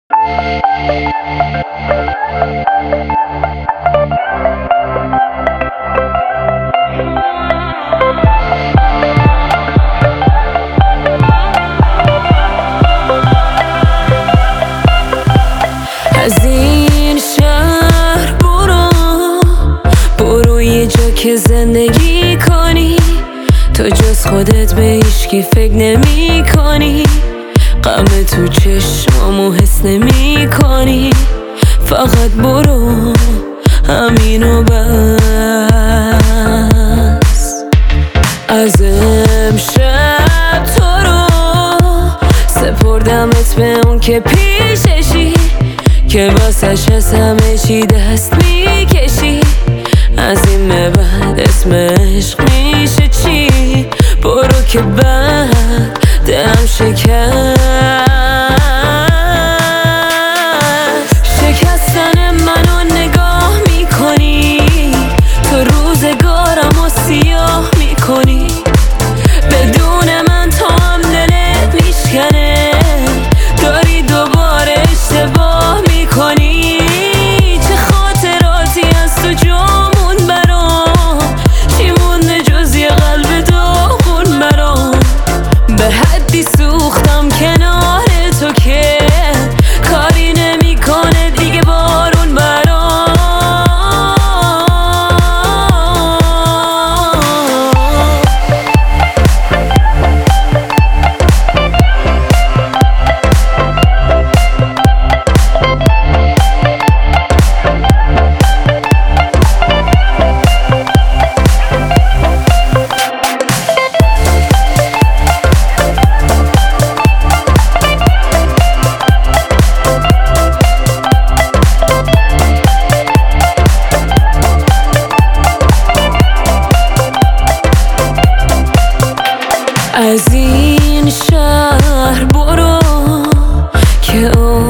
از این شهر برو یه جا که زندگی کنی، تو جز خودت به هیچکی فکر نمی کنی، غم تو چشمامو حس نمی کنی، فقط برو همینو بس. از امشب تو رو سپردمت به اون که پیششی، که واسش از همه چی دست میکشی، از این به بعد اسم عشق میشه چی؟ برو که بعد دلم شکست. شکستن منو نگاه میکنی، تو روزگارم و سیاه میکنی، بدون من تا هم دلت میشکنه، داری دوباره اشتباه میکنی. چه خاطراتی از تو جامون برام، چی مونده جز یه قلب داغون برام، به حدی سوختم کنار تو که کاری نمیکنه دیگه بارون برام. از این شهر برو که